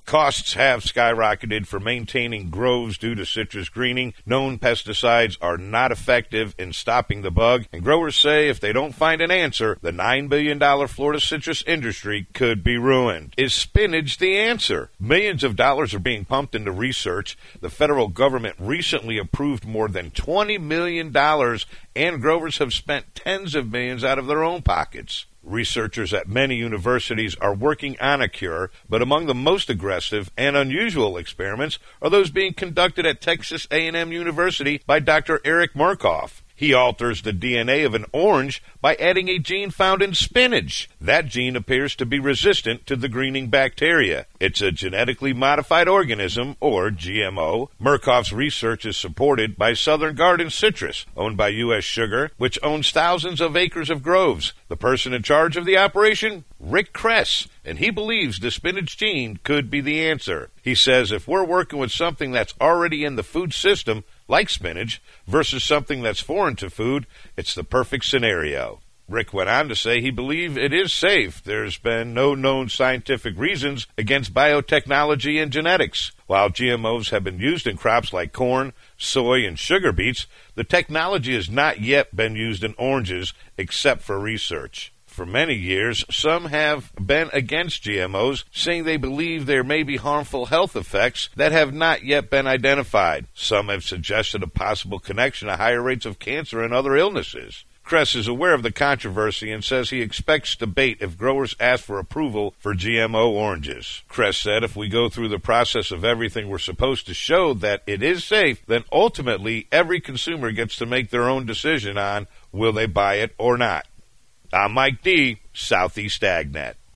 Costs have skyrocketed for maintaining groves due to citrus greening. Known pesticides are not effective in stopping the bug, and growers say if they don't find an answer, the $9 billion Florida citrus industry could be ruined. Is spinach the answer? Millions of dollars are being pumped into research. The federal government recently approved more than $20 million, and growers have spent tens of millions out of their own pockets. Researchers at many universities are working on a cure, but among the most aggressive and unusual experiments are those being conducted at Texas A&M University by Dr. Eric Murkoff. He alters the DNA of an orange by adding a gene found in spinach. That gene appears to be resistant to the greening bacteria. It's a genetically modified organism, or GMO. Murkoff's research is supported by Southern Garden Citrus, owned by U.S. Sugar, which owns thousands of acres of groves. The person in charge of the operation? Rick Kress, and he believes the spinach gene could be the answer. He says if we're working with something that's already in the food system, like spinach, versus something that's foreign to food, it's the perfect scenario. Rick went on to say he believes it is safe. There's been no known scientific reasons against biotechnology and genetics. While GMOs have been used in crops like corn, soy, and sugar beets, the technology has not yet been used in oranges except for research. For many years, some have been against GMOs, saying they believe there may be harmful health effects that have not yet been identified. Some have suggested a possible connection to higher rates of cancer and other illnesses. Kress is aware of the controversy and says he expects debate if growers ask for approval for GMO oranges. Kress said if we go through the process of everything we're supposed to show that it is safe, then ultimately every consumer gets to make their own decision on will they buy it or not. I'm Mike D., Southeast AgNet.